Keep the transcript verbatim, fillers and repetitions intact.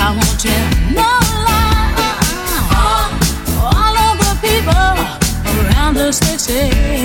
I won't tell no lie. All of the people around us, they say